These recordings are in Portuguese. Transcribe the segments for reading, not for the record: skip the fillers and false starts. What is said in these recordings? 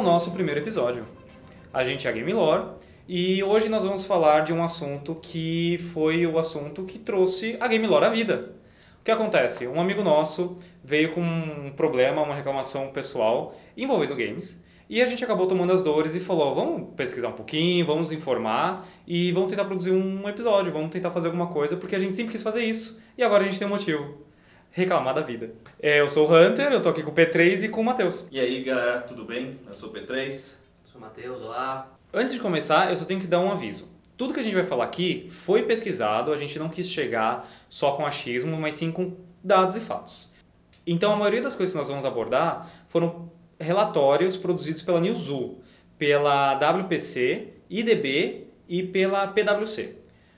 ao nosso primeiro episódio. A gente é a Game Lore e hoje nós vamos falar de um assunto que foi o assunto que trouxe a Game Lore à vida. O que acontece? Um amigo nosso veio com um problema, uma reclamação pessoal envolvendo games e a gente acabou tomando as dores e falou, vamos pesquisar um pouquinho, vamos informar e vamos tentar produzir um episódio, vamos tentar fazer alguma coisa porque a gente sempre quis fazer isso e agora a gente tem um motivo. Reclamar da vida. Eu sou o Hunter, eu tô aqui com o P3 e com o Matheus. E aí galera, tudo bem? Eu sou o P3. Sou o Matheus, olá. Antes de começar, eu só tenho que dar um aviso. Tudo que a gente vai falar aqui foi pesquisado, a gente não quis chegar só com achismo, mas sim com dados e fatos. Então a maioria das coisas que nós vamos abordar foram relatórios produzidos pela Newzoo, pela WPC, IDB e pela PwC.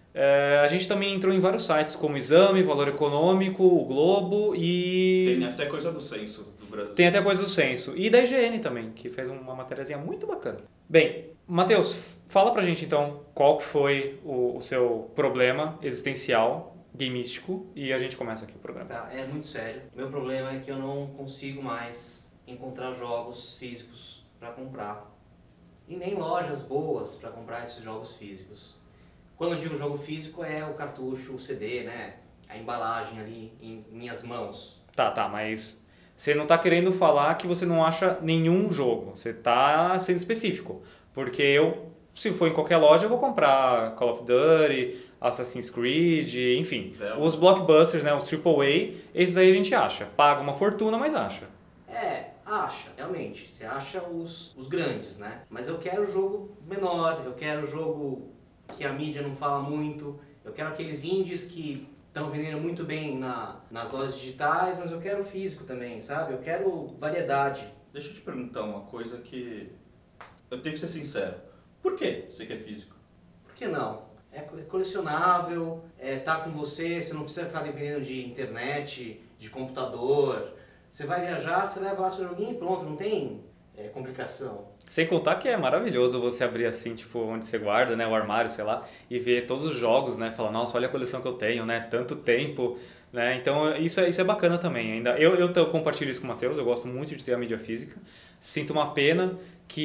A gente também entrou em vários sites como Exame, Valor Econômico, o Globo e... Tem até coisa do censo do Brasil. Tem até coisa do censo. E da IGN também, que fez uma matériazinha muito bacana. Bem, Matheus, fala pra gente então qual que foi o seu problema existencial, gameístico, e a gente começa aqui o programa. Tá, é muito sério. Meu problema é que eu não consigo mais encontrar jogos físicos para comprar. E nem lojas boas para comprar esses jogos físicos. Quando eu digo jogo físico é o cartucho, o CD, né? A embalagem ali em minhas mãos. Tá, mas você não tá querendo falar que você não acha nenhum jogo. Você tá sendo específico. Porque eu, se for em qualquer loja, eu vou comprar Call of Duty, Assassin's Creed, enfim. Zelda. Os blockbusters, né? Os AAA, esses aí a gente acha. Paga uma fortuna, mas acha. Acha, realmente. Você acha os grandes, né? Mas eu quero jogo menor, eu quero jogo que a mídia não fala muito, eu quero aqueles indies que estão vendendo muito bem nas lojas digitais, mas eu quero físico também, sabe? Eu quero variedade. Deixa eu te perguntar uma coisa que eu tenho que ser sincero. Por que você quer físico? Por que não? É colecionável, tá com você não precisa ficar dependendo de internet, de computador. Você vai viajar, você leva lá seu joguinho e pronto, não tem complicação. Sem contar que é maravilhoso você abrir assim, tipo, onde você guarda, né, o armário, sei lá, e ver todos os jogos, né, falar, nossa, olha a coleção que eu tenho, né, tanto tempo, né, então isso é bacana também. Ainda eu compartilho isso com o Matheus, eu gosto muito de ter a mídia física, sinto uma pena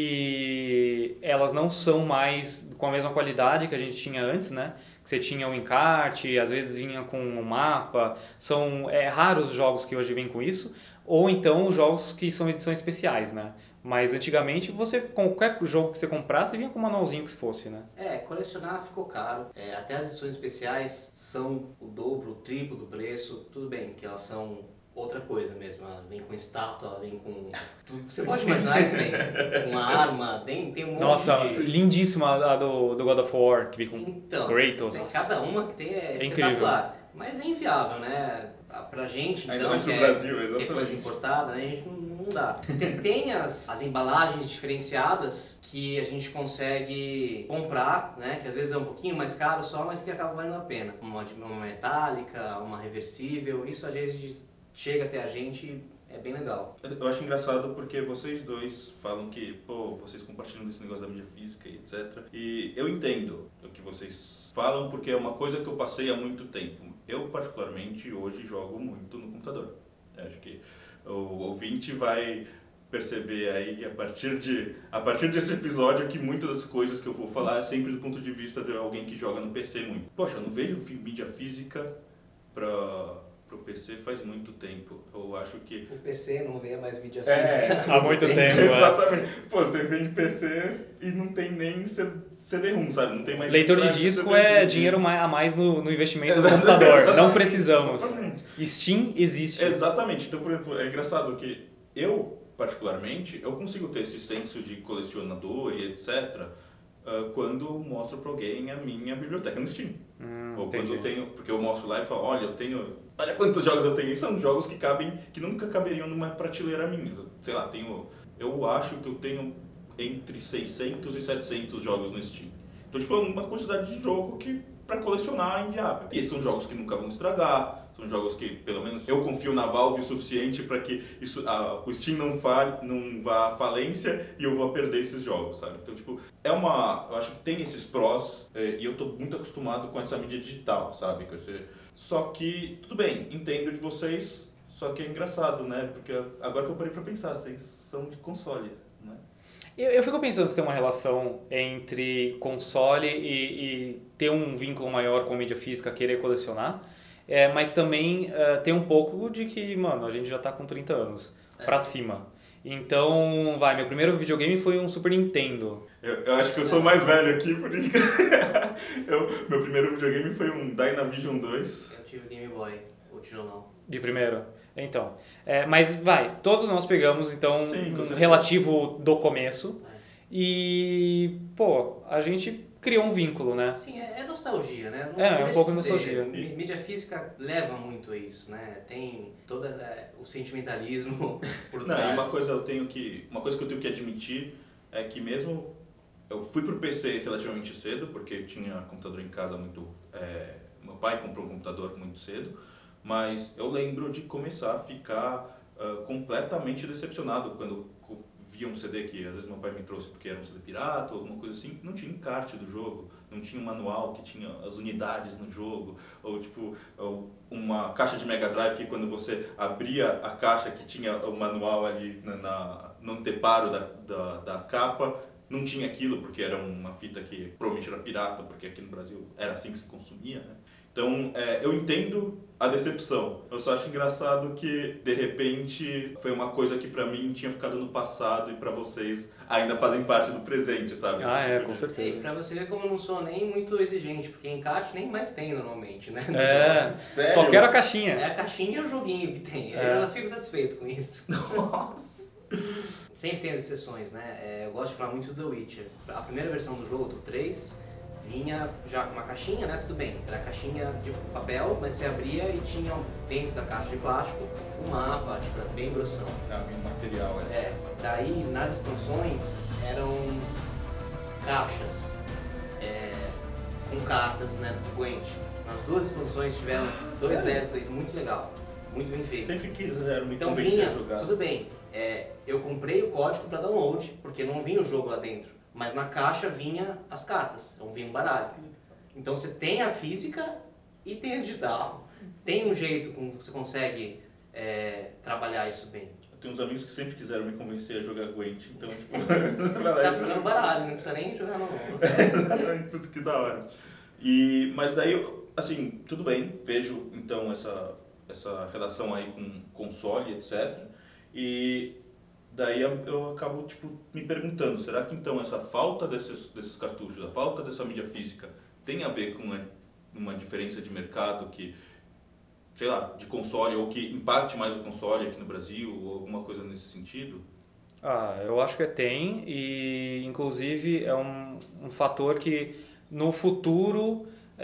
que elas não são mais com a mesma qualidade que a gente tinha antes, né, que você tinha o encarte, às vezes vinha com um mapa, são raros os jogos que hoje vêm com isso, ou então os jogos que são edições especiais, né. Mas antigamente, qualquer jogo que você comprasse, vinha com um manualzinho que se fosse, né? Colecionar ficou caro. Até as edições especiais são o dobro, o triplo do preço. Tudo bem que elas são outra coisa mesmo. Ela vem com estátua, ela vem com... Você pode imaginar isso, vem com uma arma, tem um monte Nossa, de... lindíssima a do God of War, que vem com Então, Kratos. cada uma que tem é Incrível. espetacular. Mas é inviável, né? Pra gente, Ainda então, mais que, no Brasil, que é exatamente. coisa importada, né? A gente não dá. Tem as embalagens diferenciadas que a gente consegue comprar, né? Que às vezes é um pouquinho mais caro só, mas que acaba valendo a pena. Uma metálica, uma reversível, isso às vezes chega até a gente e é bem legal. Eu acho engraçado porque vocês dois falam que, vocês compartilham desse negócio da mídia física e etc. E eu entendo o que vocês falam porque é uma coisa que eu passei há muito tempo. Eu, particularmente, hoje jogo muito no computador. Eu acho que o ouvinte vai perceber aí, a partir desse episódio, que muitas das coisas que eu vou falar é sempre do ponto de vista de alguém que joga no PC muito. Poxa, eu não vejo mídia física pro PC faz muito tempo. Eu acho que... O PC não vê mais mídia física. Há muito tempo. Exatamente. Você vende PC e não tem nem CD-ROM, sabe? Não tem mais... Leitor de disco é dinheiro a mais no investimento do computador. Não precisamos. Exatamente. Steam existe. Exatamente. Então, por exemplo, é engraçado que eu, particularmente, eu consigo ter esse senso de quando eu mostro para alguém a minha biblioteca no Steam. Ou quando eu tenho, porque eu mostro lá e falo, olha quantos jogos eu tenho. E são jogos que nunca caberiam numa prateleira minha. Sei lá, eu acho que eu tenho entre 600 e 700 jogos no Steam. Então, tipo, é uma quantidade de jogo que para colecionar é inviável. E são jogos que nunca vão estragar. São jogos que, pelo menos, eu confio na Valve o suficiente para que o Steam não vá à falência e eu vou perder esses jogos, sabe? Então, tipo, eu acho que tem esses prós e eu tô muito acostumado com essa mídia digital, sabe? Só que, tudo bem, entendo de vocês, só que é engraçado, né? Porque agora que eu parei para pensar, vocês são de console, né? Eu fico pensando se tem uma relação entre console e ter um vínculo maior com a mídia física, querer colecionar, mas também tem um pouco de que, mano, a gente já tá com 30 anos pra cima. Então, meu primeiro videogame foi um Super Nintendo. Eu acho que eu sou mais velho aqui, porque meu primeiro videogame foi um Dynavision 2. Eu tive Game Boy, o tijolão. De primeiro? Então. Mas todos nós pegamos, então, Sim, um relativo do começo. E, pô, a gente criou um vínculo, né? Sim, é nostalgia, né? É um pouco de nostalgia. Mídia física leva muito a isso, né? Tem todo o sentimentalismo por trás. Não, uma coisa que eu tenho que admitir é que mesmo eu fui pro PC relativamente cedo, porque tinha computador em casa muito... meu pai comprou um computador muito cedo, mas eu lembro de começar a ficar completamente decepcionado quando via um CD que às vezes meu pai me trouxe porque era um CD pirata ou alguma coisa assim, não tinha encarte do jogo, não tinha um manual que tinha as unidades no jogo, ou tipo uma caixa de Mega Drive que quando você abria a caixa que tinha o manual ali no anteparo da capa, não tinha aquilo porque era uma fita que provavelmente era pirata, porque aqui no Brasil era assim que se consumia, né? Então, eu entendo a decepção. Eu só acho engraçado que, de repente, foi uma coisa que pra mim tinha ficado no passado e pra vocês ainda fazem parte do presente, sabe? Com certeza. E pra você ver como eu não sou nem muito exigente, porque encarte nem mais tem normalmente, né? Sério? Só quero a caixinha. É a caixinha e o joguinho que tem. Eu fico satisfeito com isso. Nossa! Sempre tem as exceções, né? Eu gosto de falar muito do The Witcher. A primeira versão do jogo, do 3... vinha já com uma caixinha, né? Tudo bem, era caixinha de papel, mas você abria e tinha dentro da caixa de plástico um mapa, tipo, bem grossão. Um material, daí nas expansões eram caixas com cartas, né? Do Gwent. Nas duas expansões tiveram dois débitos, muito legal, muito bem feito. Sempre quiseram me então convencer a jogar. Tudo bem, eu comprei o código para download, porque não vinha o jogo lá dentro. Mas na caixa vinha as cartas, então vinha um baralho. Então você tem a física e tem a digital. Tem um jeito como você consegue trabalhar isso bem. Eu tenho uns amigos que sempre quiseram me convencer a jogar Gwent, então tipo... Tá jogando baralho, não precisa nem jogar não. Exatamente, por isso que da hora. Mas daí, assim, tudo bem, vejo então essa relação aí com console, etc. E... daí eu acabo me perguntando, será que então essa falta desses cartuchos, a falta dessa mídia física tem a ver com uma diferença de mercado que, sei lá, de console ou que impacte mais o console aqui no Brasil ou alguma coisa nesse sentido? Eu acho que tem e inclusive é um fator que no futuro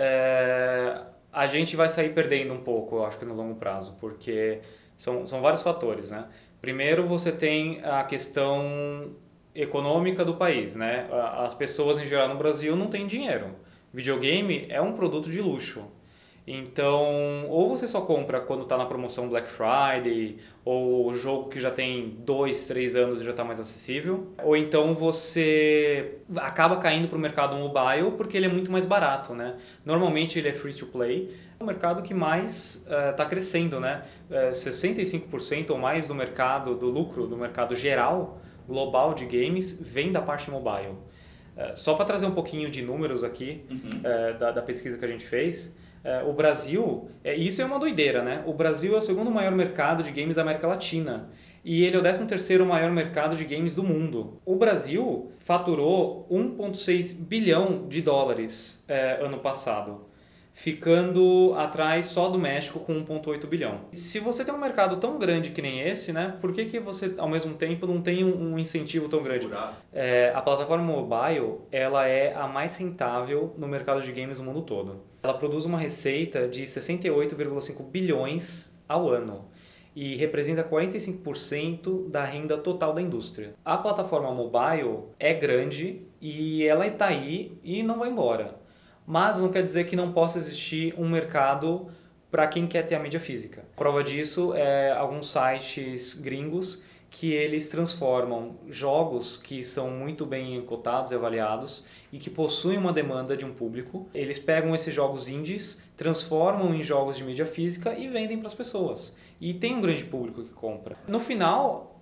a gente vai sair perdendo um pouco, eu acho que no longo prazo, porque são vários fatores, né? Primeiro, você tem a questão econômica do país, né? As pessoas, em geral, no Brasil não têm dinheiro. Videogame é um produto de luxo. Então, ou você só compra quando está na promoção Black Friday, ou o jogo que já tem 2, 3 anos e já está mais acessível, ou então você acaba caindo para o mercado mobile porque ele é muito mais barato, né? Normalmente ele é free to play, é o mercado que mais está crescendo, né? 65% ou mais do mercado, do lucro do mercado geral, global de games, vem da parte mobile. Só para trazer um pouquinho de números aqui da pesquisa que a gente fez, o Brasil, isso é uma doideira, né? O Brasil é o segundo maior mercado de games da América Latina e ele é o 13º maior mercado de games do mundo. O Brasil faturou 1,6 bilhão de dólares ano passado, ficando atrás só do México com 1,8 bilhão. Se você tem um mercado tão grande que nem esse, né? Por que você, ao mesmo tempo, não tem um incentivo tão grande? A plataforma mobile, ela é a mais rentável no mercado de games no mundo todo. Ela produz uma receita de 68,5 bilhões ao ano e representa 45% da renda total da indústria. A plataforma mobile é grande e ela está aí e não vai embora. Mas não quer dizer que não possa existir um mercado para quem quer ter a mídia física. Prova disso é alguns sites gringos que eles transformam jogos que são muito bem cotados e avaliados e que possuem uma demanda de um público. Eles pegam esses jogos indies, transformam em jogos de mídia física e vendem para as pessoas. E tem um grande público que compra. No final,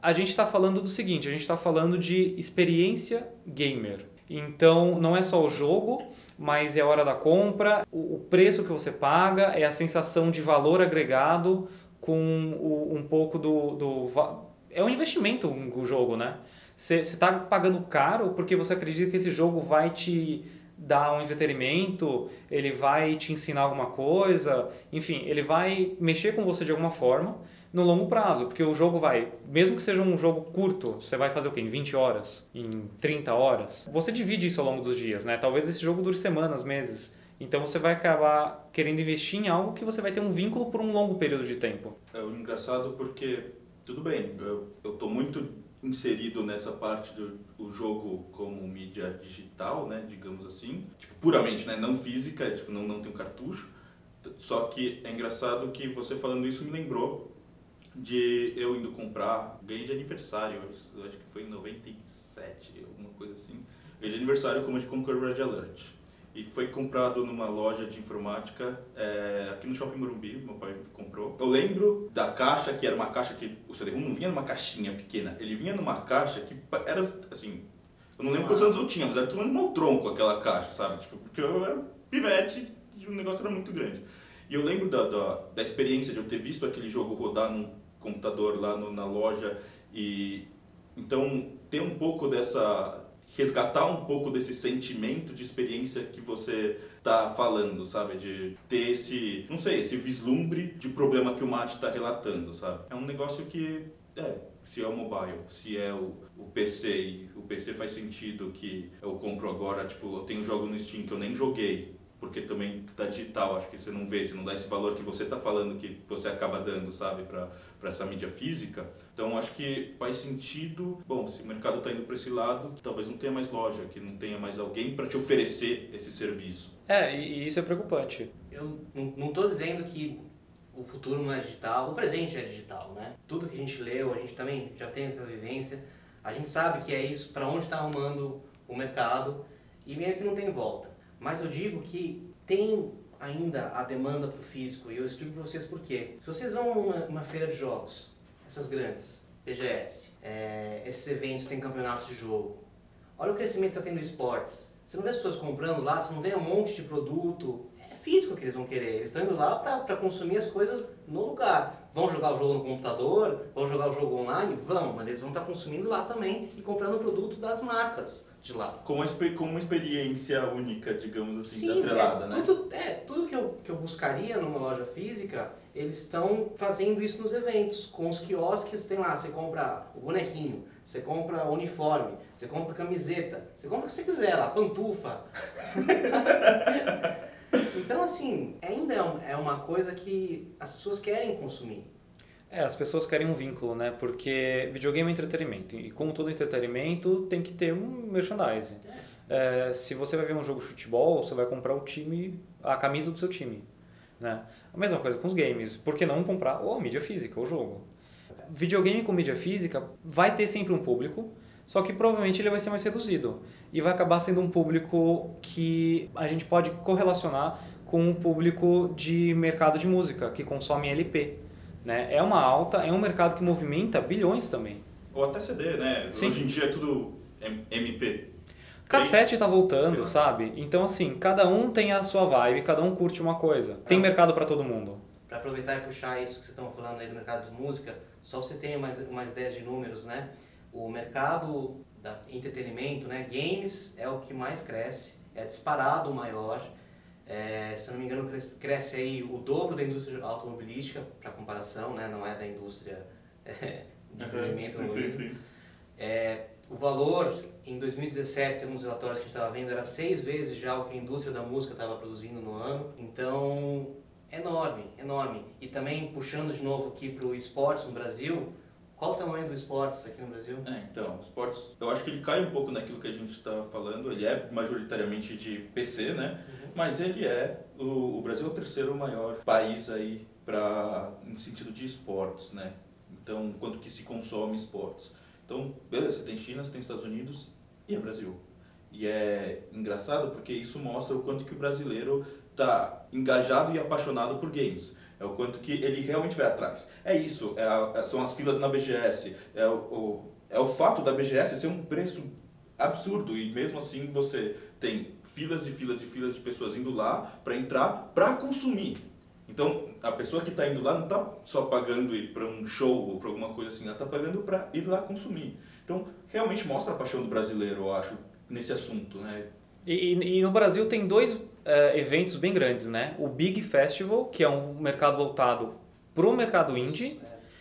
a gente está falando do seguinte, a gente está falando de experiência gamer. Então, não é só o jogo, mas é a hora da compra, o preço que você paga, é a sensação de valor agregado com um pouco é um investimento o jogo, né? Você está pagando caro porque você acredita que esse jogo vai te dar um entretenimento, ele vai te ensinar alguma coisa, enfim, ele vai mexer com você de alguma forma no longo prazo, porque o jogo mesmo que seja um jogo curto, você vai fazer o quê? Em 20 horas? Em 30 horas? Você divide isso ao longo dos dias, né? Talvez esse jogo dure semanas, meses. Então você vai acabar querendo investir em algo que você vai ter um vínculo por um longo período de tempo. É engraçado porque, tudo bem, eu tô muito inserido nessa parte do jogo como mídia digital, né, digamos assim, tipo, puramente, né, não física, tipo, não tem um cartucho. Só que é engraçado que você falando isso me lembrou de eu indo comprar, ganhei de aniversário, eu acho que foi em 97, alguma coisa assim, ganhei de aniversário como de Conquer Red Alert. E foi comprado numa loja de informática aqui no Shopping Morumbi, meu pai comprou. Eu lembro da caixa, que era uma caixa que o CD-ROM não vinha numa caixinha pequena, ele vinha numa caixa que era, assim, eu não lembro quantos anos eu tinha, mas era tudo no meu tronco aquela caixa, sabe? Tipo, porque eu era um pivete e o negócio era muito grande. E eu lembro da experiência de eu ter visto aquele jogo rodar num computador lá na loja e então ter um pouco resgatar um pouco desse sentimento de experiência que você tá falando, sabe? De ter esse vislumbre de problema que o Mate tá relatando, sabe? É um negócio que, se é o mobile, se é o PC, e o PC faz sentido que eu compro agora, tipo, eu tenho jogo no Steam que eu nem joguei, porque também tá digital, acho que você não vê, você não dá esse valor que você tá falando que você acaba dando, sabe, para essa mídia física. Então acho que faz sentido, bom, se o mercado tá indo para esse lado, talvez não tenha mais loja, que não tenha mais alguém para te oferecer esse serviço. E isso é preocupante. Eu não tô dizendo que o futuro não é digital, o presente é digital, né? Tudo que a gente leu, a gente também já tem essa vivência, a gente sabe que é isso, para onde está arrumando o mercado e meio que não tem volta. Mas eu digo que tem ainda a demanda para o físico e eu explico para vocês por quê. Se vocês vão numa feira de jogos, essas grandes, BGS, esses eventos têm campeonatos de jogo, olha o crescimento que está tendo em esportes. Você não vê as pessoas comprando lá, você não vê um monte de produto. É físico que eles vão querer. Eles estão indo lá para consumir as coisas no lugar. Vão jogar o jogo no computador, vão jogar o jogo online? Vão, mas eles vão estar consumindo lá também e comprando o produto das marcas de lá. Com uma experiência única, digamos assim, atrelada, né? Tudo que eu buscaria numa loja física, eles estão fazendo isso nos eventos. Com os quiosques, tem lá, você compra o bonequinho, você compra o uniforme, você compra camiseta, você compra o que você quiser lá, pantufa. Então, assim, ainda é uma coisa que as pessoas querem consumir. As pessoas querem um vínculo, né? Porque videogame é entretenimento. E como todo entretenimento, tem que ter um merchandising. Se você vai ver um jogo de futebol, você vai comprar a camisa do seu time. Né? A mesma coisa com os games. Por que não comprar a mídia física, o jogo? Videogame com mídia física vai ter sempre um público, só que provavelmente ele vai ser mais reduzido. E vai acabar sendo um público que a gente pode correlacionar com o público de mercado de música, que consome LP. Né? É um mercado que movimenta bilhões também. Ou até CD, né? Sim. Hoje em dia é tudo MP. Cassete tá voltando, sabe? Então, assim, cada um tem a sua vibe, cada um curte uma coisa. Tem mercado para todo mundo. Para aproveitar e puxar isso que vocês estão falando aí do mercado de música, só para vocês terem mais ideias de números, né? O mercado da entretenimento, né? Games é o que mais cresce, é disparado o maior. Se não me engano, cresce aí o dobro da indústria automobilística, para comparação, né? Não é da indústria de entretenimento. Sim. O valor, em 2017, segundo os relatórios que a gente estava vendo, era 6 vezes já o que a indústria da música estava produzindo no ano. Então, enorme. E também, puxando de novo aqui para o esportes no Brasil, qual o tamanho do esportes aqui no Brasil? Então, o esportes, eu acho que ele cai um pouco naquilo que a gente está falando. Ele é majoritariamente de PC, né? Mas ele o Brasil é o terceiro maior país aí no sentido de esportes, né? Então, quanto que se consome esportes. Então, beleza, você tem China, você tem Estados Unidos e é Brasil. E é engraçado porque isso mostra o quanto que o brasileiro está engajado e apaixonado por games. é o quanto que ele realmente vai atrás. É isso, são as filas na BGS, é o fato da BGS ser um preço absurdo e mesmo assim você tem filas e filas e filas de pessoas indo lá para entrar, para consumir. Então, a pessoa que está indo lá não está só pagando ir para um show ou para alguma coisa assim, ela está pagando para ir lá consumir. Então, realmente mostra a paixão do brasileiro, eu acho, nesse assunto, né? E no Brasil tem dois eventos bem grandes, né? O Big Festival, que é um mercado voltado para o mercado indie,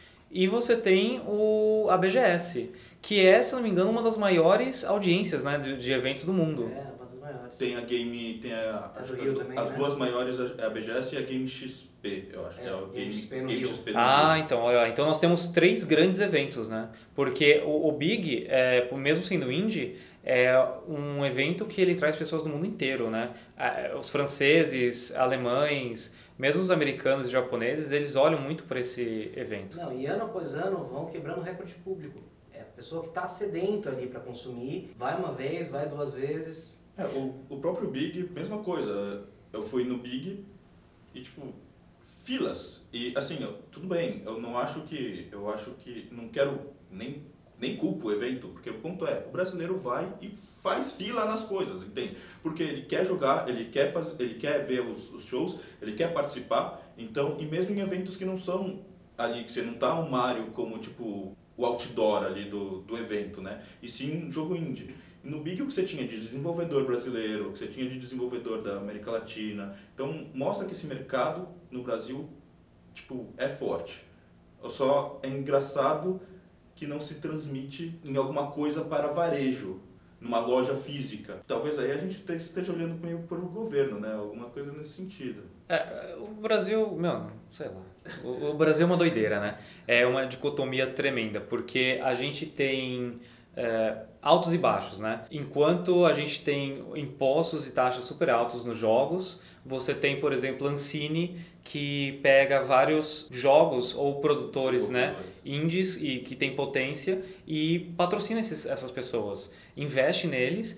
e você tem a BGS, que é, se não me engano, uma das maiores audiências, né, de eventos do mundo. Uma das maiores. Tem a Game, tem do Rio também, as né? duas maiores, a BGS e a Game XP, eu acho que é o Game XP no Game Rio. XP no Ah, Rio. então, olha, então nós temos 3 grandes eventos, né? Porque o Big, mesmo sendo indie, é um evento que ele traz pessoas do mundo inteiro, né? Os franceses, alemães, mesmo os americanos e japoneses, eles olham muito para esse evento. Não, e ano após ano vão quebrando recorde público. É a pessoa que está sedento ali para consumir, vai uma vez, vai 2 vezes. O próprio Big, mesma coisa. Eu fui no Big e, tipo, filas. E, assim, tudo bem, eu acho que não quero nem culpo o evento, porque o ponto é, o brasileiro vai e faz fila nas coisas, entende? Porque ele quer jogar, ele quer ver os shows, ele quer participar, então, e mesmo em eventos que não são ali, que você não tá um Mario como, tipo, o outdoor ali do evento, né? E sim um jogo indie. No Big o que você tinha de desenvolvedor brasileiro, o que você tinha de desenvolvedor da América Latina, então mostra que esse mercado no Brasil, tipo, é forte. Só é engraçado que não se transmite em alguma coisa para varejo, numa loja física. Talvez aí a gente esteja olhando meio para o governo, né? Alguma coisa nesse sentido. O Brasil, sei lá. O Brasil é uma doideira, né? É uma dicotomia tremenda, porque a gente tem altos e baixos, né? Enquanto a gente tem impostos e taxas super altos nos jogos, você tem, por exemplo, Ancine, que pega vários jogos ou produtores, né, indies e que tem potência e patrocina essas pessoas, investe neles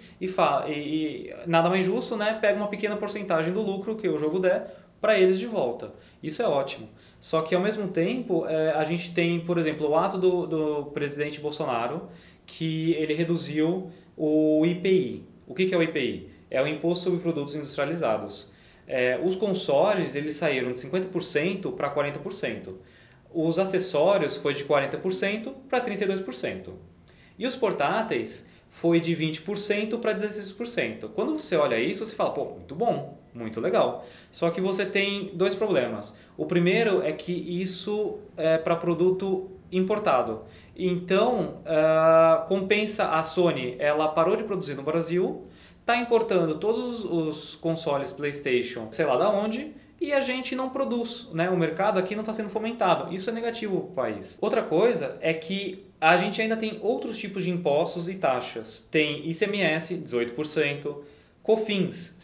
e nada mais justo, né, pega uma pequena porcentagem do lucro que o jogo der para eles de volta. Isso é ótimo. Só que, ao mesmo tempo, a gente tem, por exemplo, o ato do presidente Bolsonaro, que ele reduziu o IPI. O que é o IPI? É o Imposto sobre Produtos Industrializados. Os consoles eles saíram de 50% para 40%. Os acessórios foi de 40% para 32%. E os portáteis foi de 20% para 16%. Quando você olha isso, você fala, pô, muito bom, muito legal. Só que você tem 2 problemas. O primeiro é que isso é para produto importado. Então, compensa a Sony, ela parou de produzir no Brasil, está importando todos os consoles PlayStation, sei lá da onde, e a gente não produz, né? O mercado aqui não está sendo fomentado. Isso é negativo para o país. Outra coisa é que a gente ainda tem outros tipos de impostos e taxas. Tem ICMS, 18%, COFINS,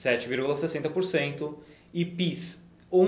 7,60% e PIS,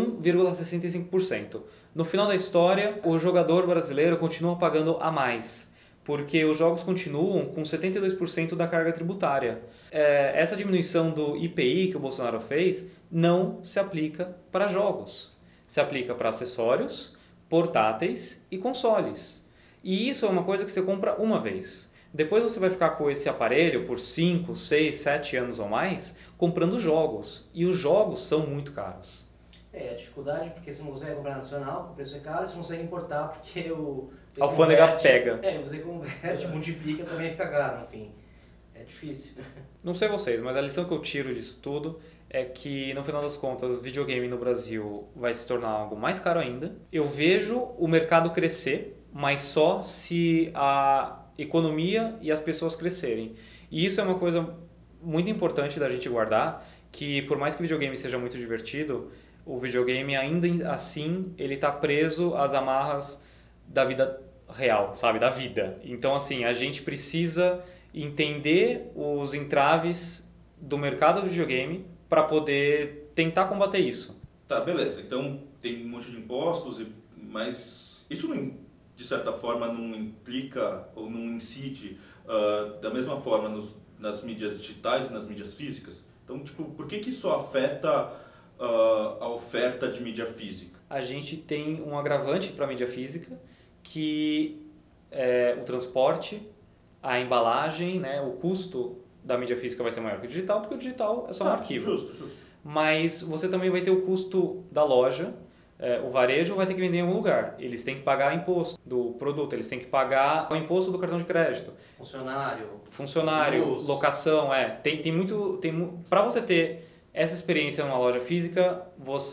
1,65%. No final da história, o jogador brasileiro continua pagando a mais, porque os jogos continuam com 72% da carga tributária. Essa diminuição do IPI que o Bolsonaro fez não se aplica para jogos. Se aplica para acessórios, portáteis e consoles. E isso é uma coisa que você compra uma vez. Depois você vai ficar com esse aparelho por 5, 6, 7 anos ou mais comprando jogos. E os jogos são muito caros. A dificuldade porque você não consegue comprar nacional, o preço é caro, você não consegue importar porque a alfândega pega. Você converte, multiplica, também fica caro, enfim. É difícil. Não sei vocês, mas a lição que eu tiro disso tudo é que, no final das contas, videogame no Brasil vai se tornar algo mais caro ainda. Eu vejo o mercado crescer, mas só se a economia e as pessoas crescerem. E isso é uma coisa muito importante da gente guardar, que por mais que o videogame seja muito divertido, o videogame ainda assim ele está preso às amarras da vida real, sabe? Da vida. Então, assim, a gente precisa entender os entraves do mercado do videogame para poder tentar combater isso. Tá, beleza. Então, tem um monte de impostos, mas isso, não, de certa forma, não implica ou não incide da mesma forma nas mídias digitais e nas mídias físicas? Então, tipo, por que isso afeta a oferta de mídia física? a gente tem um agravante para a mídia física, que é o transporte, a embalagem, né, o custo da mídia física vai ser maior que o digital, porque o digital é só um arquivo. Justo. Mas você também vai ter o custo da loja, o varejo vai ter que vender em algum lugar. Eles têm que pagar imposto do produto, eles têm que pagar o imposto do cartão de crédito. Funcionário, luz. locação, para você ter essa experiência numa loja física,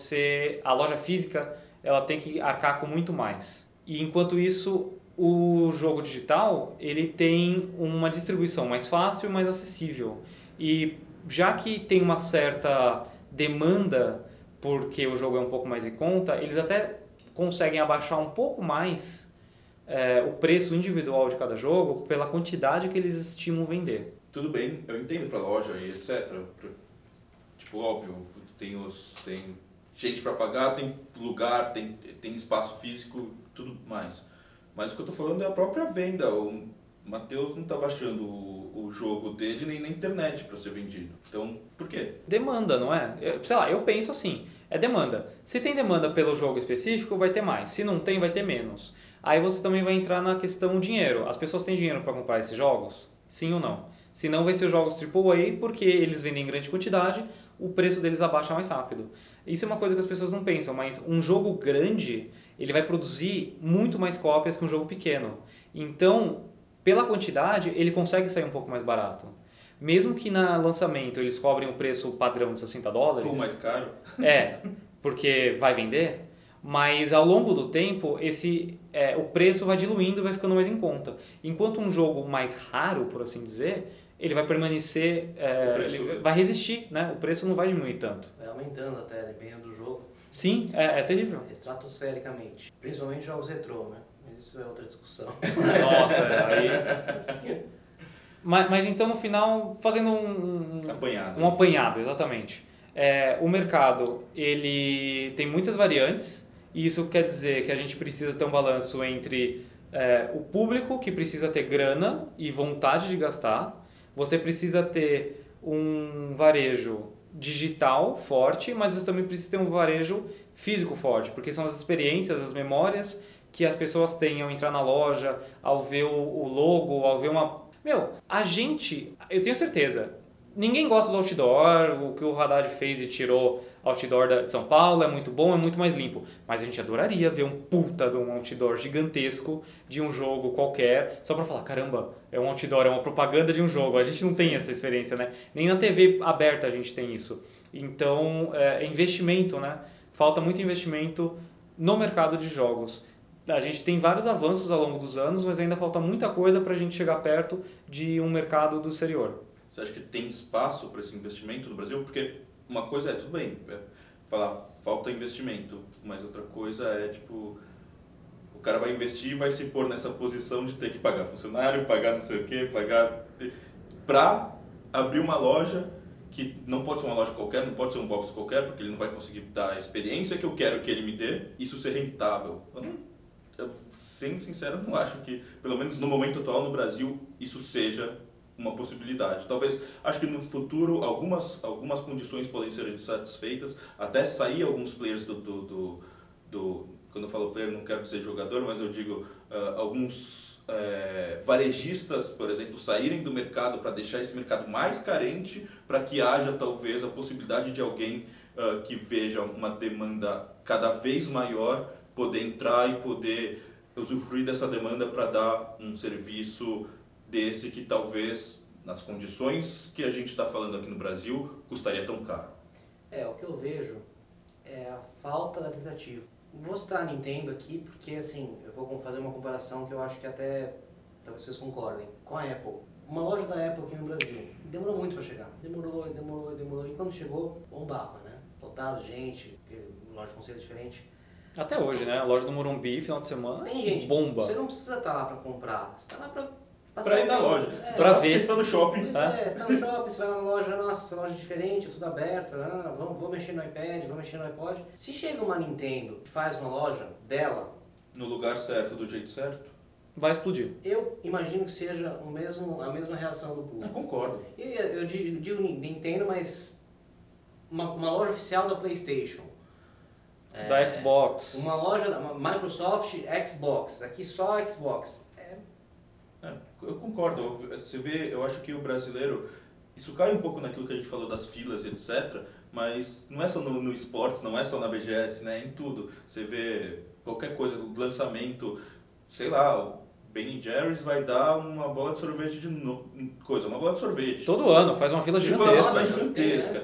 a loja física ela tem que arcar com muito mais. E enquanto isso, o jogo digital ele tem uma distribuição mais fácil, mais acessível. E já que tem uma certa demanda, porque o jogo é um pouco mais em conta, eles até conseguem abaixar um pouco mais o preço individual de cada jogo pela quantidade que eles estimam vender. Tudo bem, eu entendo pra loja e etc. Tipo, óbvio, tem gente pra pagar, tem lugar, tem espaço físico, tudo mais. Mas o que eu tô falando é a própria venda. O Matheus não estava achando o jogo dele nem na internet para ser vendido. Então, por quê? Demanda, não é? Eu penso assim, é demanda. Se tem demanda pelo jogo específico, vai ter mais. Se não tem, vai ter menos. Aí você também vai entrar na questão dinheiro. As pessoas têm dinheiro para comprar esses jogos? Sim ou não? Se não, vai ser os jogos AAA, porque eles vendem em grande quantidade, o preço deles abaixa mais rápido. Isso é uma coisa que as pessoas não pensam, mas um jogo grande, ele vai produzir muito mais cópias que um jogo pequeno. Então, pela quantidade, ele consegue sair um pouco mais barato. Mesmo que no lançamento eles cobrem o preço padrão de $60. Ou mais caro. Porque vai vender. Mas ao longo do tempo, o preço vai diluindo, vai ficando mais em conta. Enquanto um jogo mais raro, por assim dizer, ele vai permanecer, ele vai resistir, né? O preço não vai diminuir tanto. Vai aumentando até, dependendo do jogo. Sim, é terrível. Estratosfericamente. Principalmente jogos retrô, né? Mas isso é outra discussão. Nossa, aí... Mas então, no final, fazendo um apanhado, exatamente. O mercado, ele tem muitas variantes, e isso quer dizer que a gente precisa ter um balanço entre o público, que precisa ter grana e vontade de gastar. Você precisa ter um varejo digital forte, mas você também precisa ter um varejo físico forte, porque são as experiências, as memórias que as pessoas têm ao entrar na loja, ao ver o logo, ao ver uma... eu tenho certeza, ninguém gosta do outdoor, o que o Haddad fez e tirou outdoor de São Paulo é muito bom, é muito mais limpo. Mas a gente adoraria ver um puta de um outdoor gigantesco de um jogo qualquer, só pra falar, caramba, é um outdoor, é uma propaganda de um jogo. A gente não tem essa experiência, né? Nem na TV aberta a gente tem isso. Então, investimento, né? Falta muito investimento no mercado de jogos. A gente tem vários avanços ao longo dos anos, mas ainda falta muita coisa pra gente chegar perto de um mercado do exterior. Você acha que tem espaço para esse investimento no Brasil? Porque uma coisa tudo bem, falar falta investimento, mas outra coisa tipo, o cara vai investir e vai se pôr nessa posição de ter que pagar funcionário, pagar não sei o quê, para abrir uma loja que não pode ser uma loja qualquer, não pode ser um box qualquer, porque ele não vai conseguir dar a experiência que eu quero que ele me dê, isso ser rentável. Eu, sendo sincero, não acho que, pelo menos no momento atual no Brasil, isso seja uma possibilidade. Talvez, acho que no futuro algumas condições podem ser satisfeitas, até sair alguns players quando eu falo player não quero dizer jogador, mas eu digo alguns varejistas, por exemplo, saírem do mercado para deixar esse mercado mais carente, para que haja talvez a possibilidade de alguém que veja uma demanda cada vez maior poder entrar e poder usufruir dessa demanda para dar um serviço desse que talvez, nas condições que a gente está falando aqui no Brasil, custaria tão caro. O que eu vejo é a falta da tentativa. Vou citar a Nintendo aqui porque, assim, eu vou fazer uma comparação que eu acho que até talvez vocês concordem. Com a Apple. Uma loja da Apple aqui no Brasil demorou muito para chegar. Demorou. E quando chegou, bombava, né? Lotado, gente, loja de conceito diferente. Até hoje, né? A loja do Morumbi, final de semana, tem gente, bomba. Você não precisa estar lá para comprar, você está lá para ir na loja. Você para ver. Você está no shopping. Você está no shopping, você vai lá na loja, nossa, essa loja é diferente, tudo aberta, vou mexer no iPad, vou mexer no iPod. Se chega uma Nintendo que faz uma loja dela... No lugar certo, do jeito certo? Vai explodir. Eu imagino que seja a mesma reação do público. Eu concordo. Eu digo Nintendo, mas uma loja oficial da PlayStation. Da Xbox. Uma loja da Microsoft, Xbox. Aqui só Xbox. Eu concordo. Você vê, eu acho que o brasileiro... Isso cai um pouco naquilo que a gente falou das filas e etc. Mas não é só no esportes, não é só na BGS, né? Em tudo. Você vê qualquer coisa, do lançamento, sei lá, o Ben & Jerry's vai dar uma bola de sorvete uma bola de sorvete. Todo ano, faz uma fila gigantesca. Uma gigantesca.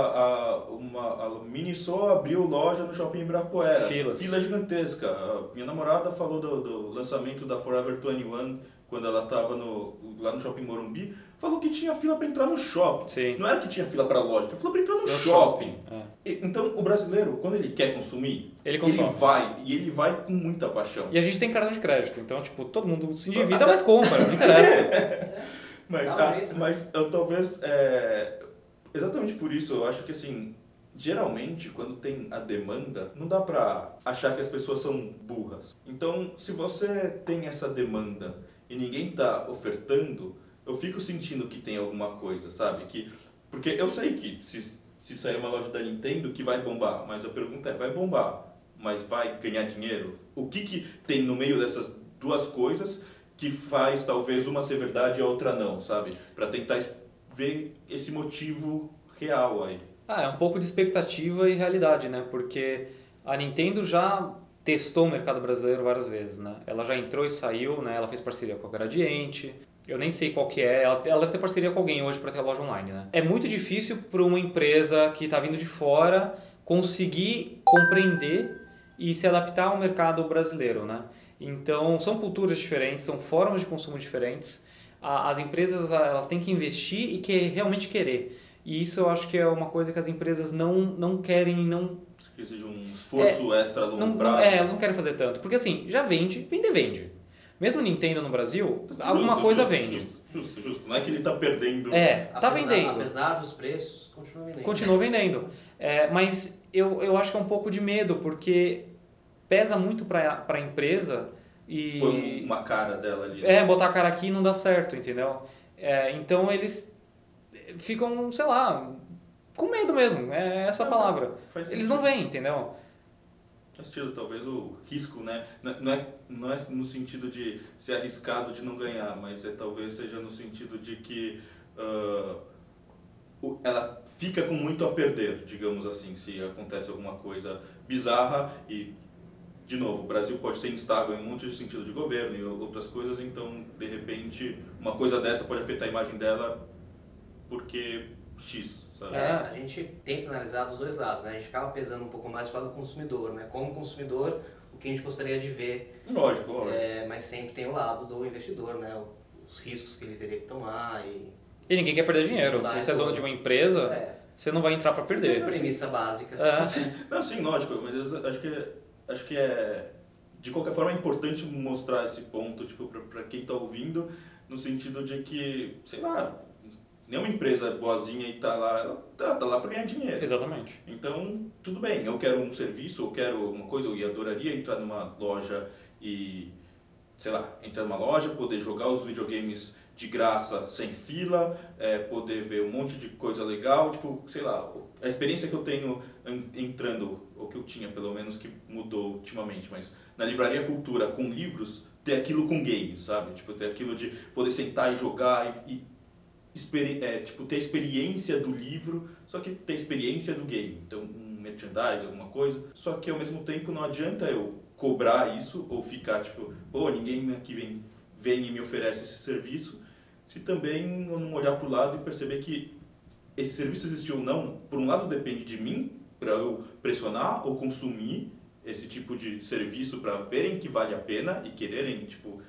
A Miniso abriu loja no Shopping Ibirapuera. Fila gigantesca. A minha namorada falou do lançamento da Forever 21 quando ela estava lá no Shopping Morumbi. Falou que tinha fila para entrar no shopping. Sim. Não era que tinha fila para loja, tinha fila para entrar no shopping. Então, o brasileiro, quando ele quer consumir, ele vai. E ele vai com muita paixão. E a gente tem cartão de crédito. Então, tipo, todo mundo se endivida, mas compra. Não interessa. Mas eu talvez... exatamente por isso, eu acho que assim... Geralmente, quando tem a demanda, não dá pra achar que as pessoas são burras. Então, se você tem essa demanda e ninguém tá ofertando, eu fico sentindo que tem alguma coisa, sabe? Porque eu sei que se sair uma loja da Nintendo que vai bombar, mas a pergunta é, vai bombar, mas vai ganhar dinheiro? O que tem no meio dessas duas coisas que faz talvez uma ser verdade e a outra não, sabe? Pra tentar ver esse motivo real aí. É um pouco de expectativa e realidade, né? Porque a Nintendo já testou o mercado brasileiro várias vezes, né? Ela já entrou e saiu, né? Ela fez parceria com a Gradiente. Eu nem sei qual que é. Ela deve ter parceria com alguém hoje para ter a loja online, né? É muito difícil para uma empresa que está vindo de fora conseguir compreender e se adaptar ao mercado brasileiro, né? Então, são culturas diferentes, são formas de consumo diferentes. As empresas, elas têm que investir e realmente querer. E isso eu acho que é uma coisa que as empresas não querem, não... Que seja um esforço extra a longo prazo. Elas não querem fazer tanto. Porque assim, já vende. Mesmo Nintendo no Brasil, alguma coisa vende. Justo. Não é que ele está perdendo. Tá vendendo. Apesar dos preços, continua vendendo. Mas eu acho que é um pouco de medo, porque pesa muito para a empresa e... Põe uma cara dela ali. Né? Botar a cara aqui não dá certo, entendeu? Então eles ficam, sei lá, com medo mesmo, é essa a palavra. Eles não vêm, entendeu? Faz sentido, talvez o risco, né? Não é no sentido de ser arriscado de não ganhar, mas talvez seja no sentido de que ela fica com muito a perder, digamos assim, se acontece alguma coisa bizarra e, de novo, o Brasil pode ser instável em um monte de sentido de governo e outras coisas, então, de repente, uma coisa dessa pode afetar a imagem dela porque X, sabe? A gente tenta analisar dos dois lados, né? A gente acaba pesando um pouco mais para o lado do consumidor, né? Como consumidor, o que a gente gostaria de ver. Lógico. Mas sempre tem o lado do investidor, né? Os riscos que ele teria que tomar E ninguém quer perder dinheiro. Se você é dono de uma empresa, você não vai entrar para perder. É a premissa básica. Não, sim, lógico, mas acho que de qualquer forma é importante mostrar esse ponto, tipo, para quem está ouvindo, no sentido de que, sei lá, nenhuma empresa boazinha e tá lá, ela tá lá para ganhar dinheiro. Exatamente. Então, tudo bem, eu quero um serviço, eu quero alguma coisa, eu adoraria entrar numa loja e, sei lá, entrar numa loja, poder jogar os videogames de graça, sem fila, poder ver um monte de coisa legal, tipo, sei lá, a experiência que eu tenho entrando, ou que eu tinha pelo menos, que mudou ultimamente, mas na Livraria Cultura, com livros, ter aquilo com games, sabe? Tipo, ter aquilo de poder sentar e jogar e tipo, ter a experiência do livro, só que ter a experiência do game. Então, um merchandise, alguma coisa. Só que, ao mesmo tempo, não adianta eu cobrar isso ou ficar, tipo, ninguém aqui vem e me oferece esse serviço, se também eu não olhar para o lado e perceber que esse serviço existe ou não, por um lado depende de mim, para eu pressionar ou consumir esse tipo de serviço para verem que vale a pena e quererem, tipo,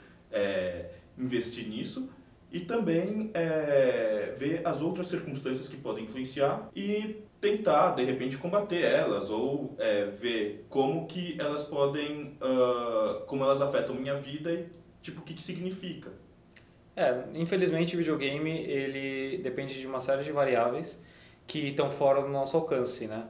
investir nisso. E também ver as outras circunstâncias que podem influenciar e tentar, de repente, combater elas ou ver como que elas podem, como elas afetam minha vida e tipo, o que significa. Infelizmente o videogame ele depende de uma série de variáveis que estão fora do nosso alcance, né?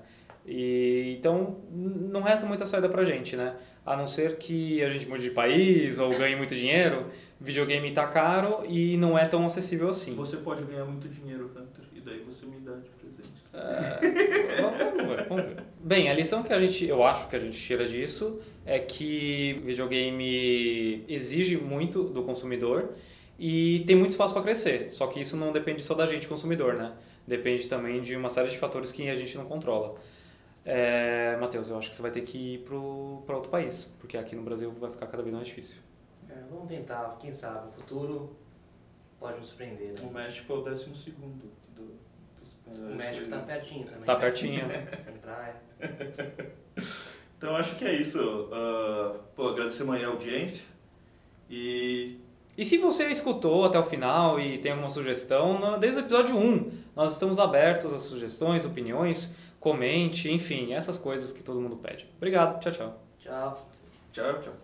E, então não resta muita saída pra gente, né? A não ser que a gente mude de país ou ganhe muito dinheiro, videogame tá caro e não é tão acessível assim. Você pode ganhar muito dinheiro, Hunter, e daí você me dá de presente. Vamos ver. Bem, a lição que eu acho que a gente tira disso é que videogame exige muito do consumidor e tem muito espaço para crescer. Só que isso não depende só da gente, consumidor, né? Depende também de uma série de fatores que a gente não controla. Matheus, eu acho que você vai ter que ir para outro país, porque aqui no Brasil vai ficar cada vez mais difícil. Vamos tentar, quem sabe, o futuro pode nos surpreender. Né? O México é o 12º O México tá pertinho também. Tá pertinho. Tem praia. Então acho que é isso. Agradecer amanhã a audiência. E se você escutou até o final e tem alguma sugestão, desde o episódio 1, nós estamos abertos a sugestões, opiniões, comente, enfim, essas coisas que todo mundo pede. Obrigado, tchau, tchau. Tchau. Tchau, tchau.